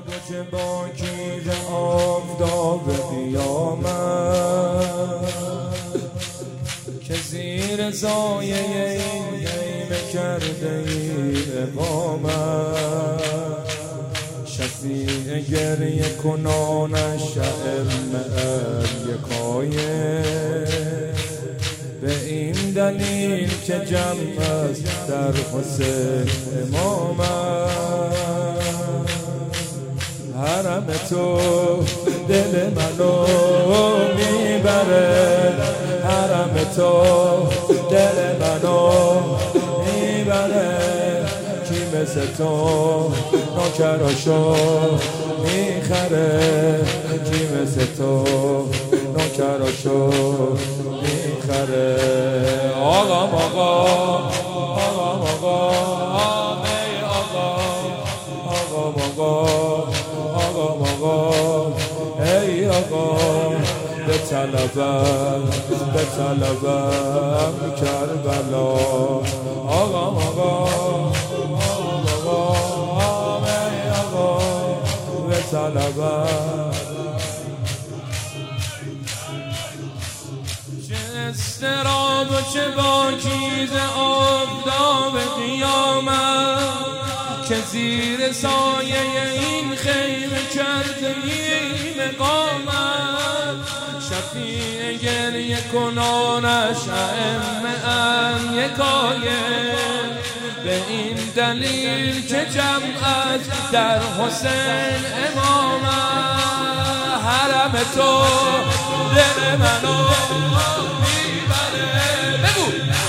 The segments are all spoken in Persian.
که با گیر آفتاب قیامت که زیر سایه این خیمه کرده ای اقامت شفیع گریه کنانش ائمه یکایه به این دلیل که جمع است در حسین امامت حرم تو دل منو میبره حرم تو دل منو میبره کی مثل تو نوکراشو میخره کی مثل تو نوکراشو میخره آقا آقا آقا آقا ای آقا آقا آقا آقا ای آقا به طلبم کربلا آقا آقا آقا ای آقا به طلبم چه استراب و چه باکیز آفتاب قیامت که زیر سایه این خیمه کرده این مقامت شفیع گریه کنانش ائمه یکایه به این دلیل که جمعت در حسین امامت حرم تو دل منو میبره بگو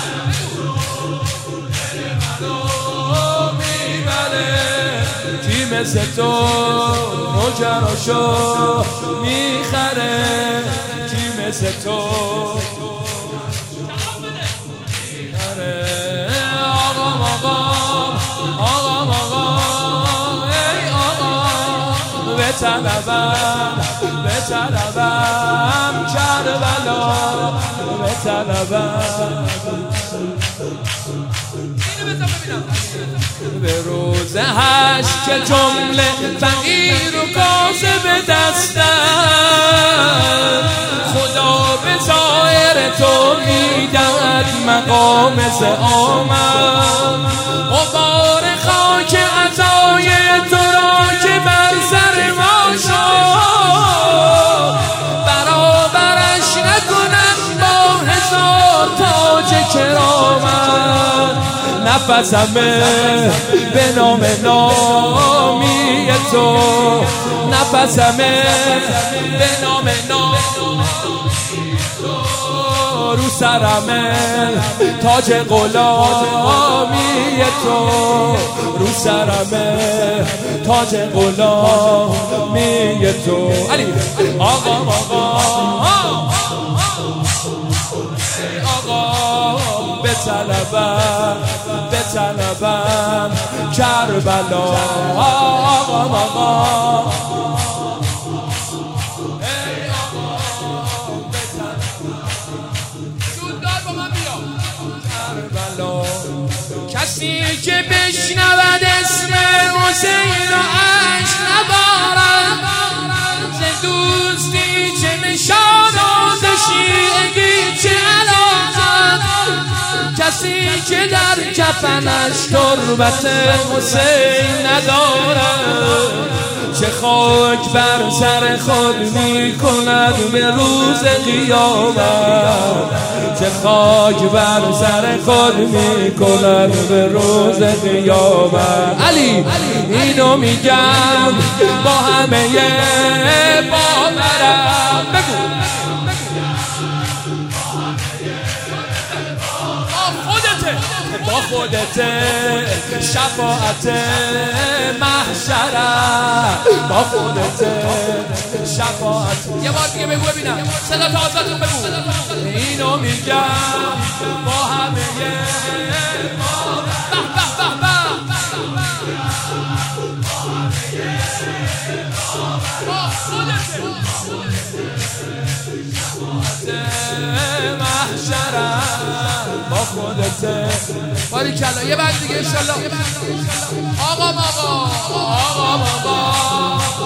کی مثل تو نوکراشو میخره کی مثل تو میخره آقا آقا آقا آقا ای آقا به طلبم کربلا به طلبم به روز حشر که جمله فقیر و کاسب دستن خدا به ظاهر تو میدهد مقام زعامت غبار خاک عطای تو را که بر سر ما شد برابرش نکنم با هزار تاج کرامت نفسمه به نام نامی تو نفسمه به نام نامی تو رو سرمه تاج غلامی تو رو سرمه تاج غلامی تو علی آقا آقا به طلبم کربلا آقا آقا کربلا کسی که بشنود اسم حسین را عشق نبارد ز دوستی چه نشانات شیعگی چه علاقت کسی که در کفنش تربت حسین ندارد چه خاک بر سر خود می کند به روز قیامت چه خاک بر سر خود می کند به روز قیامت علی اینو میگم با همه باورم بگو با خودت شفاعت محشرم با خودت شفاعت یه بار دیگه بگو ببینم صدا تازتون بگو اینو میگم با همه با خودت محشرم با خودت باریکلا یه بند دیگه انشالله آقا آقا آقا آقا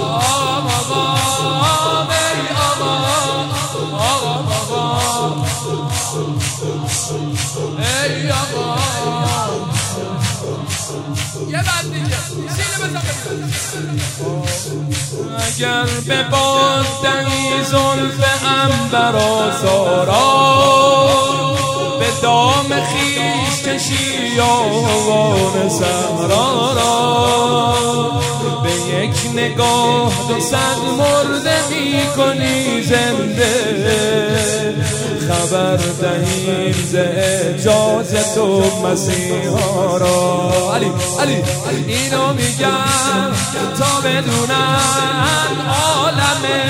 اگر به باد دهی زلف عنبر آزارا به دام خویش کشی آوان صحرا را به یک نگاه 200 مرده می کنی زنده خبر دهیم ز اجازت و مسیحا را علی علی اینو میگم تا بدونن عالمه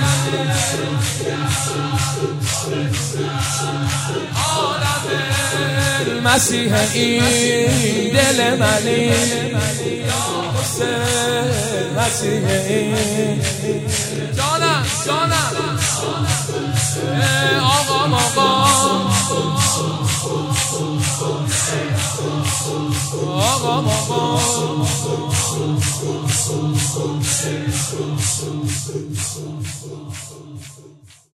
مسیح این دل منی یا حسین مسیح این جانم جانم آقام آقام